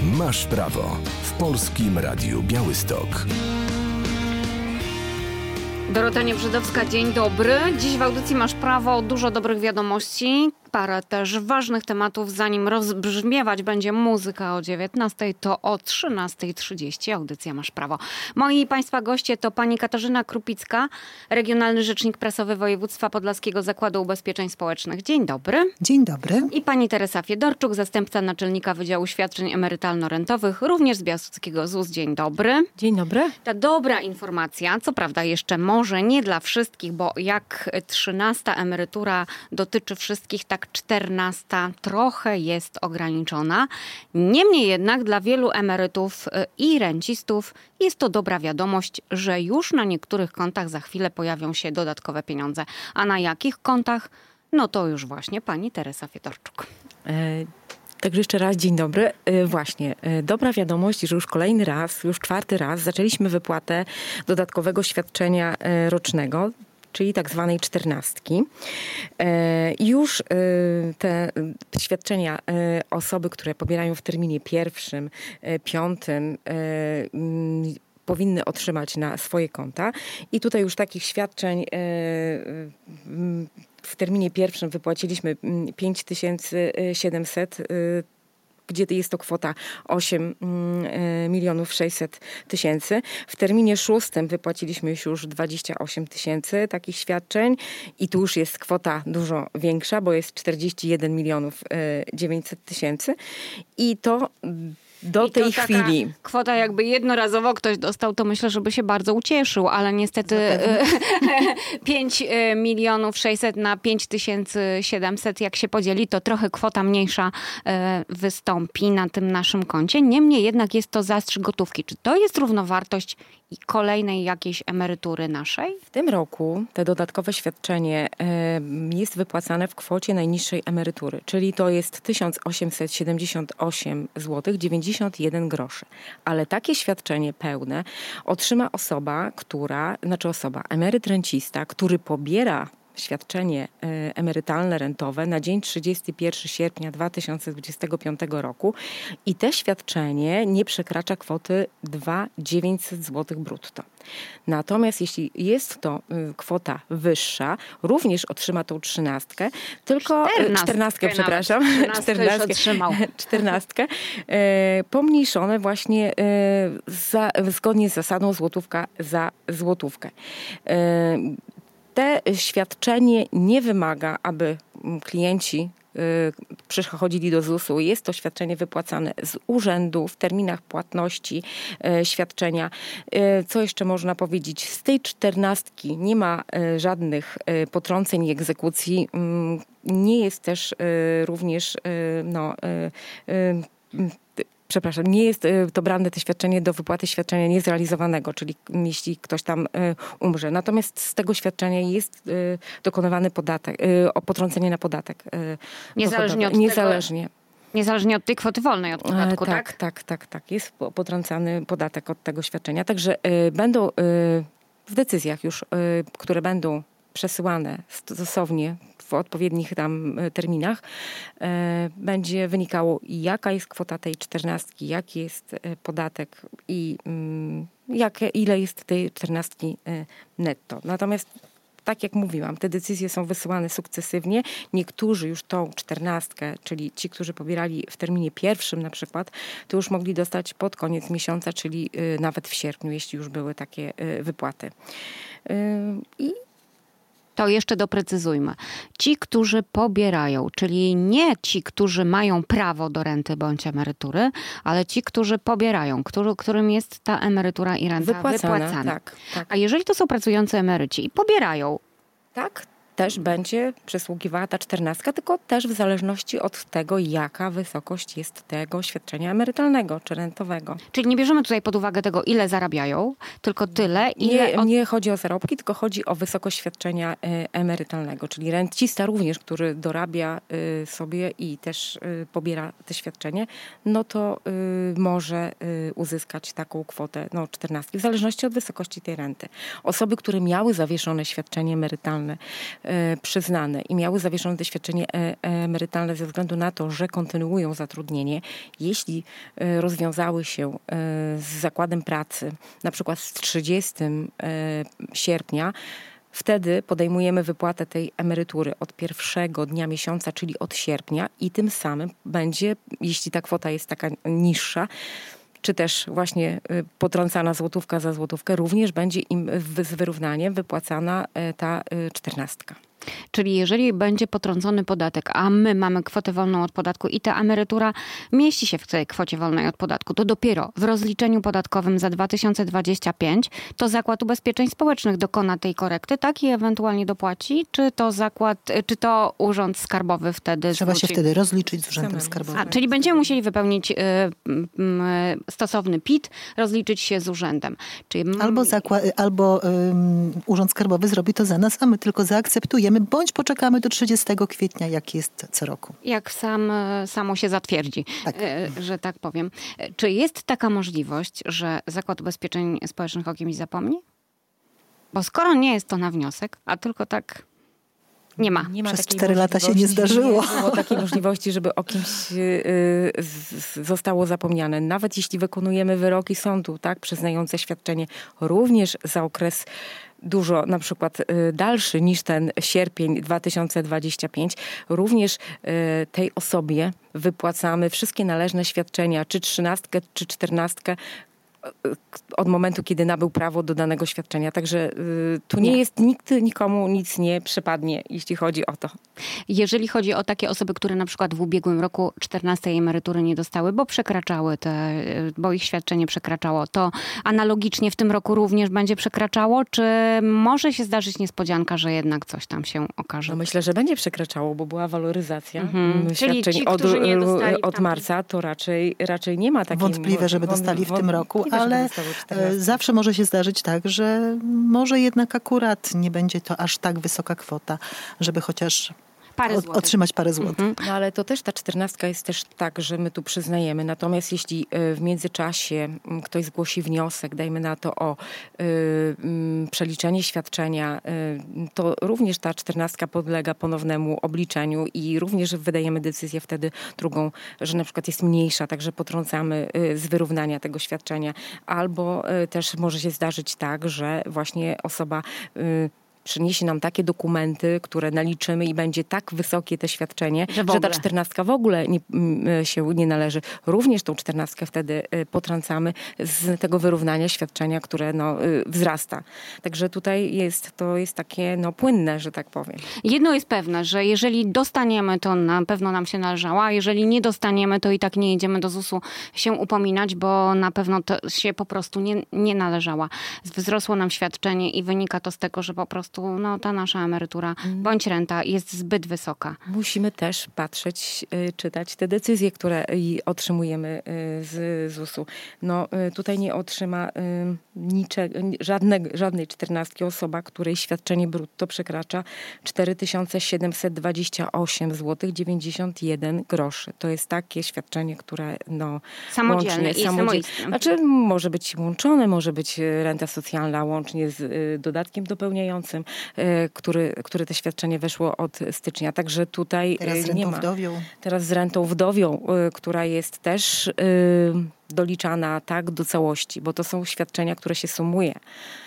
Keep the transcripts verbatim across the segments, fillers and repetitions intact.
Masz prawo w Polskim Radiu Białystok. Dorota Niebrzydowska, dzień dobry. Dziś w audycji Masz prawo, dużo dobrych wiadomości, parę też ważnych tematów. Zanim rozbrzmiewać będzie muzyka o dziewiętnastej, to o trzynastej trzydzieści audycja Masz prawo. Moi i Państwa goście to pani Katarzyna Krupicka, Regionalny Rzecznik Prasowy Województwa Podlaskiego Zakładu Ubezpieczeń Społecznych. Dzień dobry. Dzień dobry. I pani Teresa Fiedorczuk, zastępca naczelnika Wydziału Świadczeń Emerytalno-Rentowych, również z Białostockiego Z U S. Dzień dobry. Dzień dobry. Ta dobra informacja, co prawda jeszcze może nie dla wszystkich, bo jak trzynasta emerytura dotyczy wszystkich, tak czternasta trochę jest ograniczona. Niemniej jednak dla wielu emerytów i rencistów jest to dobra wiadomość, że już na niektórych kontach za chwilę pojawią się dodatkowe pieniądze. A na jakich kontach? No to już właśnie pani Teresa Fiedorczuk. E- Także jeszcze raz dzień dobry. E, właśnie, e, dobra wiadomość, że już kolejny raz, już czwarty raz zaczęliśmy wypłatę dodatkowego świadczenia e, rocznego, czyli tak zwanej czternastki. E, już e, te świadczenia e, osoby, które pobierają w terminie pierwszym, e, piątym, e, m, powinny otrzymać na swoje konta. I tutaj już takich świadczeń e, m, w terminie pierwszym wypłaciliśmy pięć tysięcy siedemset, gdzie jest to kwota osiem milionów sześćset tysięcy. W terminie szóstym wypłaciliśmy już dwadzieścia osiem tysięcy takich świadczeń i tu już jest kwota dużo większa, bo jest czterdzieści jeden milionów dziewięćset tysięcy. I to do I tej to chwili. Kwota jakby jednorazowo ktoś dostał, to myślę, żeby się bardzo ucieszył, ale niestety pięć milionów sześćset na pięć tysięcy siedemset, jak się podzieli, to trochę kwota mniejsza wystąpi na tym naszym koncie. Niemniej jednak jest to zastrzyk gotówki. Czy to jest równowartość i kolejnej jakiejś emerytury naszej? W tym roku te dodatkowe świadczenie jest wypłacane w kwocie najniższej emerytury, czyli to jest tysiąc osiemset siedemdziesiąt osiem złotych dziewięćdziesiąt jeden groszy. Ale takie świadczenie pełne otrzyma osoba, która, znaczy osoba, emeryt rencista, który pobiera świadczenie emerytalne, rentowe na dzień trzydziestego pierwszego sierpnia dwa tysiące dwudziestego piątego roku i te świadczenie nie przekracza kwoty dwa tysiące dziewięćset złotych brutto. Natomiast jeśli jest to kwota wyższa, również otrzyma tą trzynastkę, tylko czternastkę, czternastkę, przepraszam, czternastkę, czternastkę, e, pomniejszone właśnie e, za, zgodnie z zasadą złotówka za złotówkę. E, Te świadczenie nie wymaga, aby klienci przychodzili do Z U S-u. Jest to świadczenie wypłacane z urzędu w terminach płatności świadczenia. Co jeszcze można powiedzieć? Z tej czternastki nie ma żadnych potrąceń i egzekucji. Nie jest też również no, Przepraszam, nie jest to brane te świadczenie do wypłaty świadczenia niezrealizowanego, czyli jeśli ktoś tam umrze. Natomiast z tego świadczenia jest dokonywany podatek, potrącenie na podatek. Niezależnie od Niezależnie. tego, niezależnie od tej kwoty wolnej od podatku, tak? Tak, tak, tak, tak. Jest potrącany podatek od tego świadczenia. Także będą w decyzjach już, które będą przesyłane stosownie w odpowiednich tam terminach, e, będzie wynikało, jaka jest kwota tej czternastki, jaki jest podatek i mm, jak, ile jest tej czternastki netto. Natomiast tak jak mówiłam, te decyzje są wysyłane sukcesywnie. Niektórzy już tą czternastkę, czyli ci, którzy pobierali w terminie pierwszym na przykład, to już mogli dostać pod koniec miesiąca, czyli y, nawet w sierpniu, jeśli już były takie y, wypłaty. Y, I To jeszcze doprecyzujmy. Ci, którzy pobierają, czyli nie ci, którzy mają prawo do renty bądź emerytury, ale ci, którzy pobierają, który, którym jest ta emerytura i renta wypłacana. wypłacana. Tak, tak. A jeżeli to są pracujący emeryci i pobierają, Tak, też będzie przysługiwała ta czternastka, tylko też w zależności od tego, jaka wysokość jest tego świadczenia emerytalnego czy rentowego. czyli nie bierzemy tutaj pod uwagę tego, ile zarabiają, tylko tyle, ile... Nie, od... nie chodzi o zarobki, tylko chodzi o wysokość świadczenia y, emerytalnego, czyli rencista również, który dorabia y, sobie i też y, pobiera te świadczenie, no to y, może y, uzyskać taką kwotę, no czternastki, w zależności od wysokości tej renty. Osoby, które miały zawieszone świadczenie emerytalne przyznane i miały zawieszone to świadczenie emerytalne ze względu na to, że kontynuują zatrudnienie, jeśli rozwiązały się z zakładem pracy, na przykład z trzydziestego sierpnia, wtedy podejmujemy wypłatę tej emerytury od pierwszego dnia miesiąca, czyli od sierpnia i tym samym będzie, jeśli ta kwota jest taka niższa, czy też właśnie potrącana złotówka za złotówkę, również będzie im z wyrównaniem wypłacana ta czternastka. Czyli jeżeli będzie potrącony podatek, a my mamy kwotę wolną od podatku i ta emerytura mieści się w tej kwocie wolnej od podatku, to dopiero w rozliczeniu podatkowym za dwa tysiące dwudziesty piąty to Zakład Ubezpieczeń Społecznych dokona tej korekty, tak? I ewentualnie dopłaci? Czy to zakład, czy to Urząd Skarbowy wtedy Trzeba zwróci? się wtedy rozliczyć z Urzędem Skarbowym. A, czyli będziemy musieli wypełnić y, y, y, stosowny P I T, rozliczyć się z urzędem. Czyli... Albo, zakła- albo um, Urząd Skarbowy zrobi to za nas, a my tylko zaakceptujemy, bądź poczekamy do trzydziestego kwietnia, jak jest co roku. Jak sam, samo się zatwierdzi, tak. że tak powiem. Czy jest taka możliwość, że Zakład Ubezpieczeń Społecznych o kimś zapomni? Bo skoro nie jest to na wniosek, a tylko tak nie ma. Nie ma Przez takiej cztery lata się nie zdarzyło. Nie było takiej możliwości, żeby o kimś y, z, zostało zapomniane. Nawet jeśli wykonujemy wyroki sądu, tak, przyznające świadczenie również za okres dużo, na przykład y, dalszy niż ten sierpień dwa tysiące dwudziesty piąty, również y, tej osobie wypłacamy wszystkie należne świadczenia, czy trzynastkę, czy czternastkę, od momentu, kiedy nabył prawo do danego świadczenia. Także y, tu nie, nie jest nikt, nikomu nic nie przypadnie, jeśli chodzi o to. Jeżeli chodzi o takie osoby, które na przykład w ubiegłym roku czternastej emerytury nie dostały, bo przekraczały te, bo ich świadczenie przekraczało, to analogicznie w tym roku również będzie przekraczało? Czy może się zdarzyć niespodzianka, że jednak coś tam się okaże? No myślę, że będzie przekraczało, bo była waloryzacja mhm. świadczeń ci, od, od tam... marca, to raczej, raczej nie ma takiej... Wątpliwe, żeby dostali w tym roku, ale zawsze może się zdarzyć tak, że może jednak akurat nie będzie to aż tak wysoka kwota, żeby chociaż parę od, otrzymać parę złotych. Mhm. No ale to też ta czternastka jest też tak, że my tu przyznajemy. Natomiast jeśli w międzyczasie ktoś zgłosi wniosek, dajmy na to o y, y, przeliczenie świadczenia, y, to również ta czternastka podlega ponownemu obliczeniu i również wydajemy decyzję wtedy drugą, że na przykład jest mniejsza, także potrącamy y, z wyrównania tego świadczenia. Albo y, też może się zdarzyć tak, że właśnie osoba y, przyniesie nam takie dokumenty, które naliczymy i będzie tak wysokie te świadczenie, że, że ta czternastka w ogóle nie, się nie należy. Również tą czternastkę wtedy potrącamy z tego wyrównania świadczenia, które no, wzrasta. Także tutaj jest, to jest takie no, płynne, że tak powiem. Jedno jest pewne, że jeżeli dostaniemy, to na pewno nam się należała, a jeżeli nie dostaniemy, to i tak nie jedziemy do zusu się upominać, bo na pewno to się po prostu nie, nie należała. Wzrosło nam świadczenie i wynika to z tego, że po prostu no, ta nasza emerytura bądź renta jest zbyt wysoka. Musimy też patrzeć, czytać te decyzje, które otrzymujemy z zusu. No, tutaj nie otrzyma niczego, żadnego, żadnej czternastki osoba, której świadczenie brutto przekracza cztery tysiące siedemset dwadzieścia osiem złotych dziewięćdziesiąt jeden groszy. To jest takie świadczenie, które no, samodzielne łącznie, i samodzielne. samoistne. Znaczy może być łączone, może być renta socjalna łącznie z dodatkiem dopełniającym, który, który te świadczenie weszło od stycznia. Także tutaj Teraz z nie rentą ma. wdowią. Teraz z rentą wdowią, która jest też doliczana tak do całości, bo to są świadczenia, które się sumuje.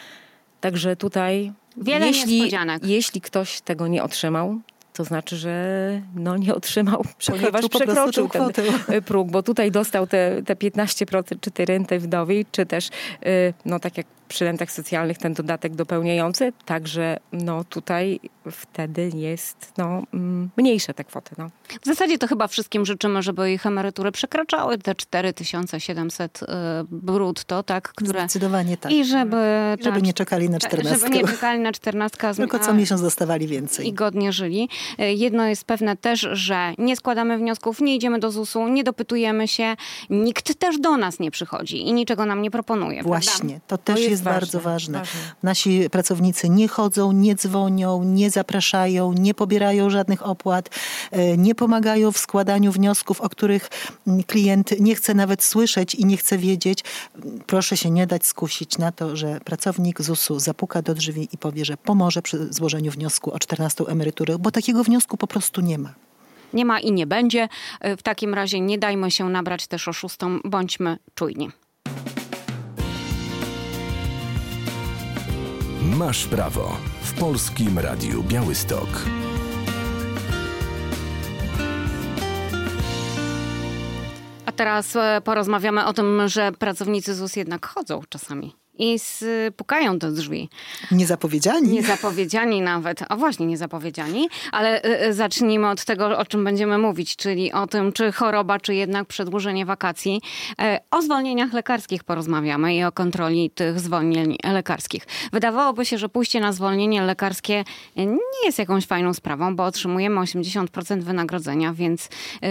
Także tutaj wiele jeśli, niespodzianek. Jeśli ktoś tego nie otrzymał, to znaczy, że no nie otrzymał, ponieważ po przekroczył ten ten próg, bo tutaj dostał te, te piętnaście procent czy tej renty wdowiej, czy też no tak jak przy rentach socjalnych ten dodatek dopełniający, także no tutaj wtedy jest no, mniejsze te kwoty. No. W zasadzie to chyba wszystkim życzymy, żeby ich emerytury przekraczały te cztery tysiące siedemset brutto, tak? Które... Zdecydowanie tak. I żeby... I żeby tak, nie czekali na czternastkę. Żeby nie czekali na czternastkę. Tylko co miesiąc dostawali więcej. I godnie żyli. Jedno jest pewne też, że nie składamy wniosków, nie idziemy do zusu, nie dopytujemy się. Nikt też do nas nie przychodzi i niczego nam nie proponuje. Właśnie. Prawda? To też to jest, jest ważne, bardzo ważne. ważne. Nasi pracownicy nie chodzą, nie dzwonią, nie zapraszają, nie pobierają żadnych opłat, nie pomagają w składaniu wniosków, o których klient nie chce nawet słyszeć i nie chce wiedzieć. Proszę się nie dać skusić na to, że pracownik zusu zapuka do drzwi i powie, że pomoże przy złożeniu wniosku o czternastą emeryturę, bo takiego wniosku po prostu nie ma. Nie ma i nie będzie. W takim razie nie dajmy się nabrać też oszustom, bądźmy czujni. Masz prawo w Polskim Radiu Białystok. A teraz porozmawiamy o tym, że pracownicy Z U S jednak chodzą czasami i pukają do drzwi. Niezapowiedziani. Niezapowiedziani nawet. A właśnie, niezapowiedziani. Ale zacznijmy od tego, o czym będziemy mówić, czyli o tym, czy choroba, czy jednak przedłużenie wakacji. O zwolnieniach lekarskich porozmawiamy i o kontroli tych zwolnień lekarskich. Wydawałoby się, że pójście na zwolnienie lekarskie nie jest jakąś fajną sprawą, bo otrzymujemy osiemdziesiąt procent wynagrodzenia, więc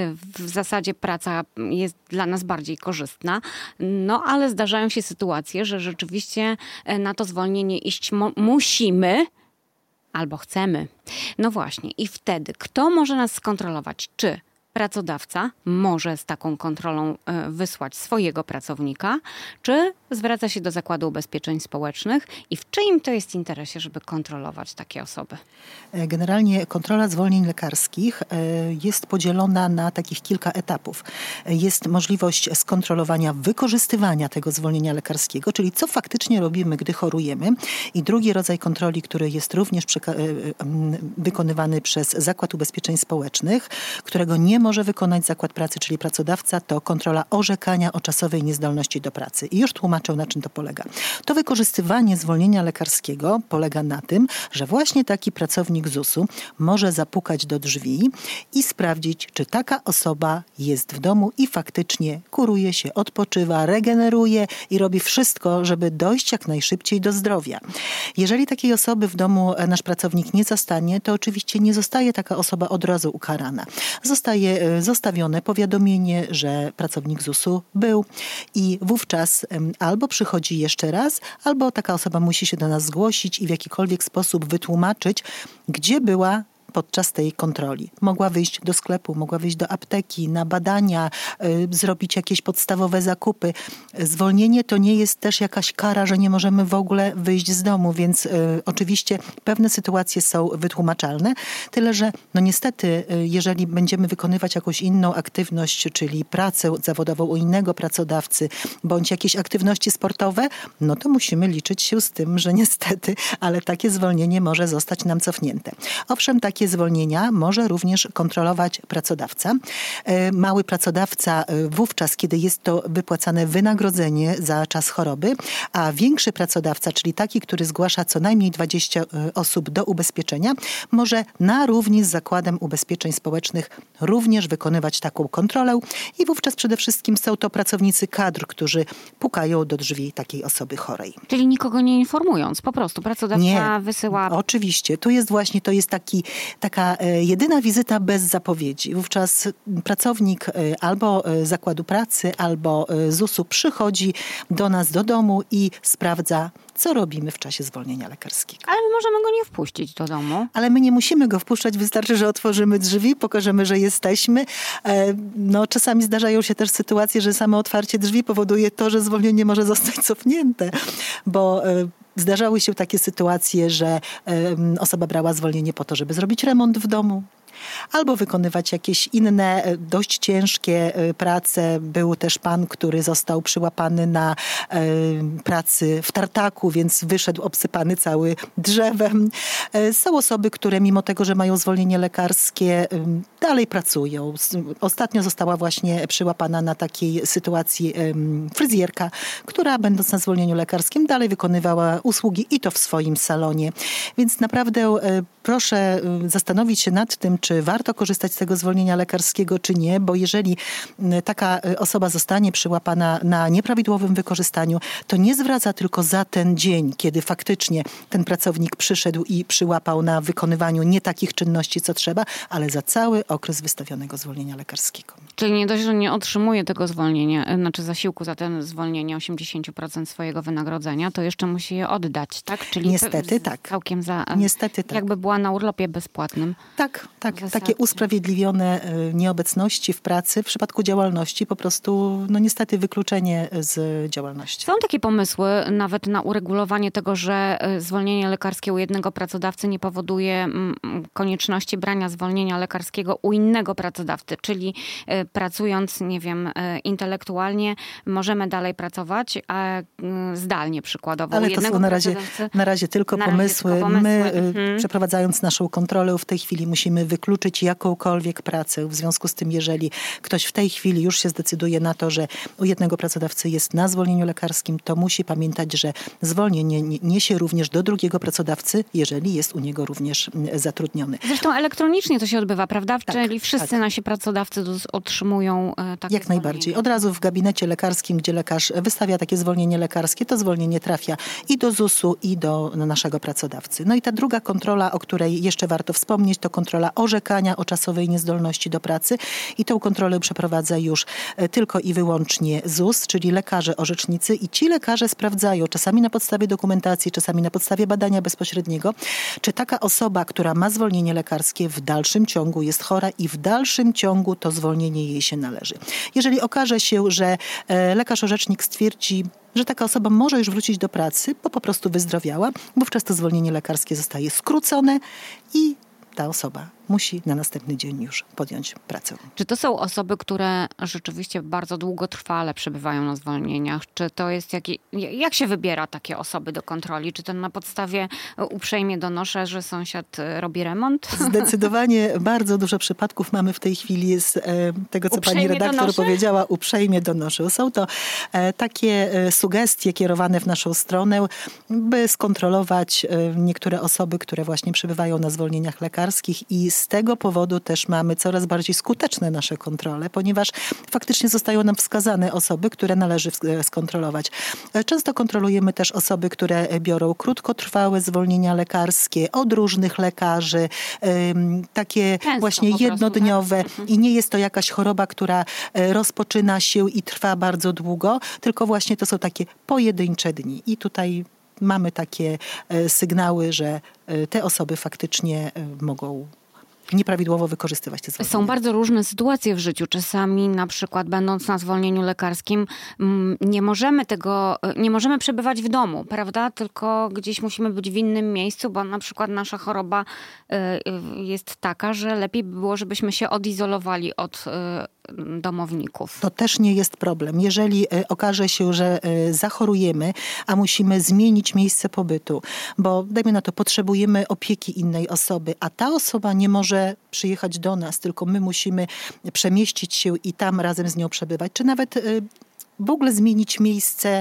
w zasadzie praca jest dla nas bardziej korzystna. No, ale zdarzają się sytuacje, że rzeczywiście na to zwolnienie iść mo- musimy albo chcemy. No właśnie. I wtedy kto może nas skontrolować? Czy pracodawca może z taką kontrolą wysłać swojego pracownika, czy zwraca się do Zakładu Ubezpieczeń Społecznych i w czyim to jest interesie, żeby kontrolować takie osoby? Generalnie kontrola zwolnień lekarskich jest podzielona na takich kilka etapów. Jest możliwość skontrolowania wykorzystywania tego zwolnienia lekarskiego, czyli co faktycznie robimy, gdy chorujemy. I drugi rodzaj kontroli, który jest również przeka- wykonywany przez Zakład Ubezpieczeń Społecznych, którego nie może wykonać zakład pracy, czyli pracodawca, to kontrola orzekania o czasowej niezdolności do pracy. I już tłumaczę, na czym to polega. To wykorzystywanie zwolnienia lekarskiego polega na tym, że właśnie taki pracownik zusu może zapukać do drzwi i sprawdzić, czy taka osoba jest w domu i faktycznie kuruje się, odpoczywa, regeneruje i robi wszystko, żeby dojść jak najszybciej do zdrowia. Jeżeli takiej osoby w domu nasz pracownik nie zastanie, to oczywiście nie zostaje taka osoba od razu ukarana. Zostaje zostawione powiadomienie, że pracownik zusu był i wówczas albo przychodzi jeszcze raz, albo taka osoba musi się do nas zgłosić i w jakikolwiek sposób wytłumaczyć, gdzie była podczas tej kontroli. Mogła wyjść do sklepu, mogła wyjść do apteki, na badania, y, zrobić jakieś podstawowe zakupy. Zwolnienie to nie jest też jakaś kara, że nie możemy w ogóle wyjść z domu, więc y, oczywiście pewne sytuacje są wytłumaczalne, tyle że no niestety, y, jeżeli będziemy wykonywać jakąś inną aktywność, czyli pracę zawodową u innego pracodawcy, bądź jakieś aktywności sportowe, no to musimy liczyć się z tym, że niestety, ale takie zwolnienie może zostać nam cofnięte. Owszem, takie zwolnienia może również kontrolować pracodawca. Mały pracodawca wówczas, kiedy jest to wypłacane wynagrodzenie za czas choroby, a większy pracodawca, czyli taki, który zgłasza co najmniej dwadzieścia osób do ubezpieczenia, może na równi z Zakładem Ubezpieczeń Społecznych również wykonywać taką kontrolę i wówczas przede wszystkim są to pracownicy kadr, którzy pukają do drzwi takiej osoby chorej. Czyli nikogo nie informując, po prostu pracodawca nie, wysyła... Oczywiście. Tu jest właśnie, to jest taki taka jedyna wizyta bez zapowiedzi. Wówczas pracownik albo Zakładu Pracy, albo zusu przychodzi do nas do domu i sprawdza, co robimy w czasie zwolnienia lekarskiego. Ale my możemy go nie wpuścić do domu. Ale my nie musimy go wpuszczać, wystarczy, że otworzymy drzwi, pokażemy, że jesteśmy. No, czasami zdarzają się też sytuacje, że samo otwarcie drzwi powoduje to, że zwolnienie może zostać cofnięte, bo zdarzały się takie sytuacje, że osoba brała zwolnienie po to, żeby zrobić remont w domu, albo wykonywać jakieś inne, dość ciężkie prace. Był też pan, który został przyłapany na pracy w tartaku, więc wyszedł obsypany cały drzewem. Są osoby, które mimo tego, że mają zwolnienie lekarskie, dalej pracują. Ostatnio została właśnie przyłapana na takiej sytuacji fryzjerka, która będąc na zwolnieniu lekarskim dalej wykonywała usługi i to w swoim salonie. Więc naprawdę proszę zastanowić się nad tym, czy warto korzystać z tego zwolnienia lekarskiego, czy nie, bo jeżeli taka osoba zostanie przyłapana na nieprawidłowym wykorzystaniu, to nie zwraca tylko za ten dzień, kiedy faktycznie ten pracownik przyszedł i przyłapał na wykonywaniu nie takich czynności, co trzeba, ale za cały okres wystawionego zwolnienia lekarskiego. Czyli nie dość, że nie otrzymuje tego zwolnienia, znaczy zasiłku za ten zwolnienie osiemdziesiąt procent swojego wynagrodzenia, to jeszcze musi je oddać, tak? Czyli Niestety tak. Całkiem za... Niestety tak. Jakby była na urlopie bezpłatnym. Tak, tak. Takie usprawiedliwione nieobecności w pracy w przypadku działalności po prostu, no niestety wykluczenie z działalności. Są takie pomysły nawet na uregulowanie tego, że zwolnienie lekarskie u jednego pracodawcy nie powoduje konieczności brania zwolnienia lekarskiego u innego pracodawcy, czyli pracując, nie wiem, intelektualnie możemy dalej pracować, a zdalnie przykładowo. Ale u to jednego są na razie, na razie tylko na razie pomysły. tylko pomysły. My mhm. przeprowadzając naszą kontrolę w tej chwili musimy wykluczyć jakąkolwiek pracę. W związku z tym, jeżeli ktoś w tej chwili już się zdecyduje na to, że u jednego pracodawcy jest na zwolnieniu lekarskim, to musi pamiętać, że zwolnienie niesie również do drugiego pracodawcy, jeżeli jest u niego również zatrudniony. Zresztą elektronicznie to się odbywa, prawda? Tak, Czyli wszyscy tak. nasi pracodawcy otrzymują takie Jak najbardziej. Od razu w gabinecie lekarskim, gdzie lekarz wystawia takie zwolnienie lekarskie, to zwolnienie trafia i do zusu, i do naszego pracodawcy. No i ta druga kontrola, o której jeszcze warto wspomnieć, to kontrola orzekania o czasowej niezdolności do pracy. I tą kontrolę przeprowadza już tylko i wyłącznie ZUS, czyli lekarze orzecznicy. I ci lekarze sprawdzają, czasami na podstawie dokumentacji, czasami na podstawie badania bezpośredniego, czy taka osoba, która ma zwolnienie lekarskie, w dalszym ciągu jest chora i w dalszym ciągu to zwolnienie jej się należy. Jeżeli okaże się, że lekarz orzecznik stwierdzi, że taka osoba może już wrócić do pracy, bo po prostu wyzdrowiała, wówczas to zwolnienie lekarskie zostaje skrócone i ta osoba musi na następny dzień już podjąć pracę. Czy to są osoby, które rzeczywiście bardzo długotrwale przebywają na zwolnieniach? Czy to jest jaki, jak się wybiera takie osoby do kontroli? Czy to na podstawie uprzejmie donoszę, że sąsiad robi remont? Zdecydowanie bardzo dużo przypadków mamy w tej chwili z tego, co uprzejmie pani redaktor donoszę? powiedziała, uprzejmie donoszę. Są to takie sugestie kierowane w naszą stronę, by skontrolować niektóre osoby, które właśnie przebywają na zwolnieniach lekarskich i z tego powodu też mamy coraz bardziej skuteczne nasze kontrole, ponieważ faktycznie zostają nam wskazane osoby, które należy skontrolować. Często kontrolujemy też osoby, które biorą krótkotrwałe zwolnienia lekarskie od różnych lekarzy, takie Często właśnie jednodniowe prostu, tak? I nie jest to jakaś choroba, która rozpoczyna się i trwa bardzo długo, tylko właśnie to są takie pojedyncze dni. I tutaj mamy takie sygnały, że te osoby faktycznie mogą nieprawidłowo wykorzystywać te zwolnienia. Są bardzo różne sytuacje w życiu. Czasami na przykład będąc na zwolnieniu lekarskim nie możemy tego, nie możemy przebywać w domu, prawda? Tylko gdzieś musimy być w innym miejscu, bo na przykład nasza choroba jest taka, że lepiej by było, żebyśmy się odizolowali od domowników. To też nie jest problem. Jeżeli okaże się, że zachorujemy, a musimy zmienić miejsce pobytu, bo dajmy na to, potrzebujemy opieki innej osoby, a ta osoba nie może przyjechać do nas, tylko my musimy przemieścić się i tam razem z nią przebywać, czy nawet w ogóle zmienić miejsce,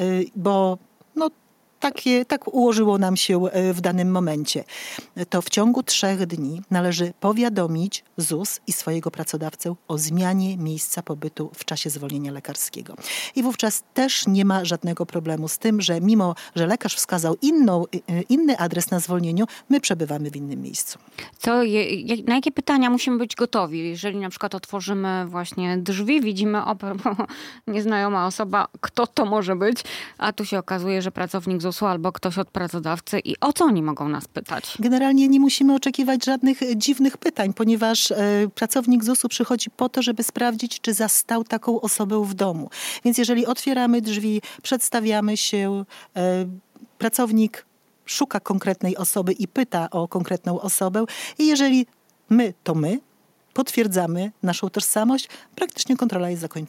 bo no Takie, tak ułożyło nam się w danym momencie. To w ciągu trzech dni należy powiadomić ZUS i swojego pracodawcę o zmianie miejsca pobytu w czasie zwolnienia lekarskiego. I wówczas też nie ma żadnego problemu z tym, że mimo, że lekarz wskazał inną, inny adres na zwolnieniu, my przebywamy w innym miejscu. Co, na jakie pytania musimy być gotowi? Jeżeli na przykład otworzymy właśnie drzwi, widzimy o, nieznajoma osoba, kto to może być, a tu się okazuje, że pracownik ZUS-u albo ktoś od pracodawcy i o co oni mogą nas pytać? Generalnie nie musimy oczekiwać żadnych dziwnych pytań, ponieważ e, pracownik ZUS-u przychodzi po to, żeby sprawdzić, czy zastał taką osobę w domu. Więc jeżeli otwieramy drzwi, przedstawiamy się, e, pracownik szuka konkretnej osoby i pyta o konkretną osobę i jeżeli my, to my, potwierdzamy naszą tożsamość, praktycznie kontrola jest zakończona.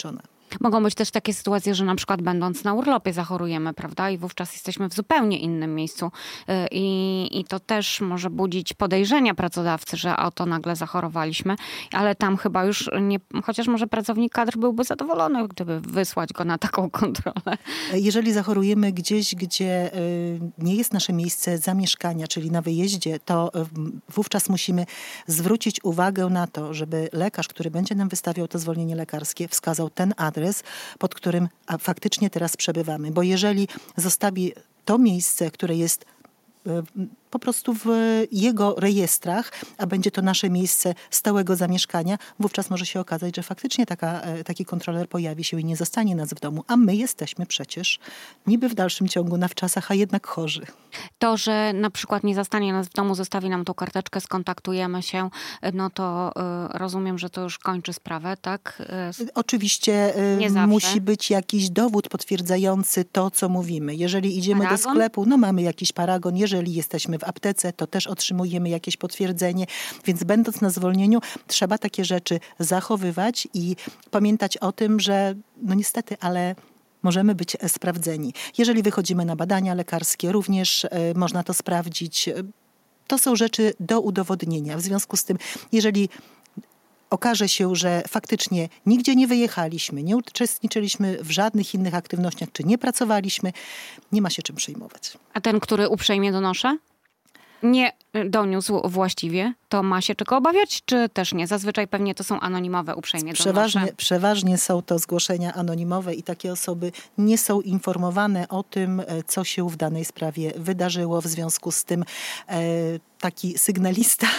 Mogą być też takie sytuacje, że na przykład będąc na urlopie zachorujemy, prawda? I wówczas jesteśmy w zupełnie innym miejscu. I, i to też może budzić podejrzenia pracodawcy, że oto nagle zachorowaliśmy, ale tam chyba już nie, chociaż może pracownik kadr byłby zadowolony, gdyby wysłać go na taką kontrolę. Jeżeli zachorujemy gdzieś, gdzie nie jest nasze miejsce zamieszkania, czyli na wyjeździe, to wówczas musimy zwrócić uwagę na to, żeby lekarz, który będzie nam wystawiał to zwolnienie lekarskie, wskazał ten adres, pod którym faktycznie teraz przebywamy. Bo jeżeli zostawi to miejsce, które jest po prostu w jego rejestrach, a będzie to nasze miejsce stałego zamieszkania, wówczas może się okazać, że faktycznie taka, taki kontroler pojawi się i nie zostanie nas w domu, a my jesteśmy przecież niby w dalszym ciągu na wczasach, a jednak chorzy. To, że na przykład nie zastanie nas w domu, zostawi nam tą karteczkę, skontaktujemy się, no to y, rozumiem, że to już kończy sprawę, tak? Y, Oczywiście y, musi być jakiś dowód potwierdzający to, co mówimy. Jeżeli idziemy paragon? do sklepu, no mamy jakiś paragon. Jeżeli jesteśmy w aptece, to też otrzymujemy jakieś potwierdzenie. Więc będąc na zwolnieniu, trzeba takie rzeczy zachowywać i pamiętać o tym, że no niestety, ale możemy być sprawdzeni. Jeżeli wychodzimy na badania lekarskie, również y, można to sprawdzić. To są rzeczy do udowodnienia. W związku z tym, jeżeli okaże się, że faktycznie nigdzie nie wyjechaliśmy, nie uczestniczyliśmy w żadnych innych aktywnościach, czy nie pracowaliśmy, nie ma się czym przejmować. A ten, który uprzejmie donoszę? Nie doniósł właściwie, to ma się czego obawiać, czy też nie? Zazwyczaj pewnie to są anonimowe, uprzejmie przeważnie, donoszę. Przeważnie są to zgłoszenia anonimowe i takie osoby nie są informowane o tym, co się w danej sprawie wydarzyło. W związku z tym e, taki sygnalista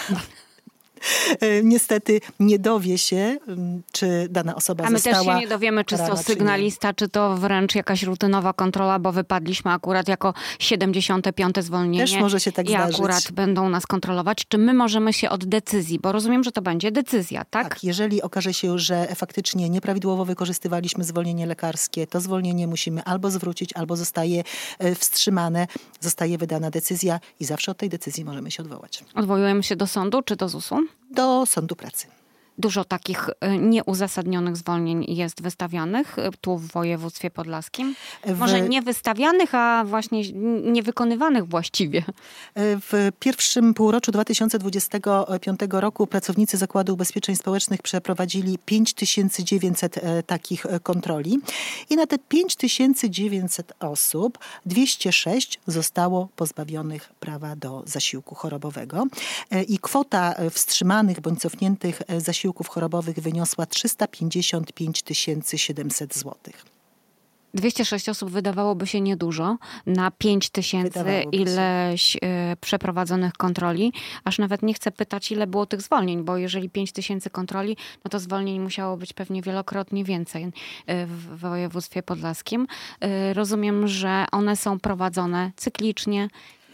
niestety nie dowie się, czy dana osoba została. A my została też się nie dowiemy, czy to sygnalista, czy, czy to wręcz jakaś rutynowa kontrola, bo wypadliśmy akurat jako siedemdziesiąte piąte zwolnienie. Też może się tak i zdarzyć. akurat będą nas kontrolować. Czy my możemy się od decyzji, bo rozumiem, że to będzie decyzja, tak? Tak, jeżeli okaże się, że faktycznie nieprawidłowo wykorzystywaliśmy zwolnienie lekarskie, to zwolnienie musimy albo zwrócić, albo zostaje wstrzymane, zostaje wydana decyzja i zawsze od tej decyzji możemy się odwołać. Odwołujemy się do sądu, czy do zusu? Do sądu pracy. Dużo takich nieuzasadnionych zwolnień jest wystawianych tu w województwie podlaskim? W... Może nie wystawianych, a właśnie niewykonywanych właściwie. W pierwszym półroczu dwa tysiące dwudziestego piątego roku pracownicy Zakładu Ubezpieczeń Społecznych przeprowadzili pięć tysięcy dziewięćset takich kontroli i na te pięć tysięcy dziewięćset osób dwieście sześć zostało pozbawionych prawa do zasiłku chorobowego i kwota wstrzymanych bądź cofniętych zasiłków chorobowych wyniosła trzysta pięćdziesiąt pięć tysięcy siedemset złotych. dwieście sześć osób wydawałoby się niedużo na pięć tysięcy ileś y, przeprowadzonych kontroli. Aż nawet nie chcę pytać, ile było tych zwolnień, bo jeżeli pięć tysięcy kontroli, no to zwolnień musiało być pewnie wielokrotnie więcej y, w województwie podlaskim. Y, rozumiem, że one są prowadzone cyklicznie.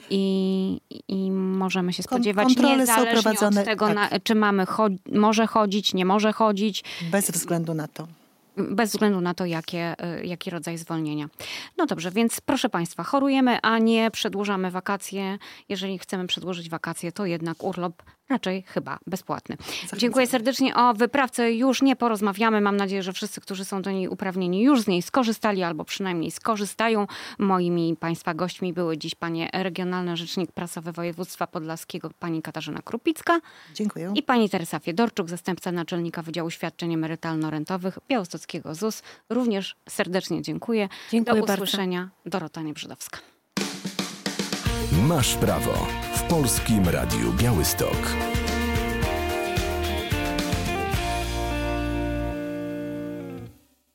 I, I możemy się spodziewać, kontrole niezależnie są prowadzone, od tego, tak. na, czy mamy cho- może chodzić, nie może chodzić. Bez względu na to. Bez względu na to, jakie, jaki rodzaj zwolnienia. No dobrze, więc proszę Państwa, chorujemy, a nie przedłużamy wakacje. Jeżeli chcemy przedłużyć wakacje, to jednak urlop raczej chyba bezpłatny. Zachęcam. Dziękuję serdecznie. O wyprawce już nie porozmawiamy. Mam nadzieję, że wszyscy, którzy są do niej uprawnieni, już z niej skorzystali albo przynajmniej skorzystają. Moimi Państwa gośćmi były dziś Panie Regionalny Rzecznik Prasowy Województwa Podlaskiego, Pani Katarzyna Krupicka. Dziękuję. I Pani Teresa Fiedorczuk, zastępca naczelnika Wydziału Świadczeń Emerytalno-Rentowych Białostockiego Z U S. Również serdecznie dziękuję. Dziękuję do usłyszenia. bardzo. Dorota Niebrzydowska. Masz prawo w Polskim Radiu Białystok.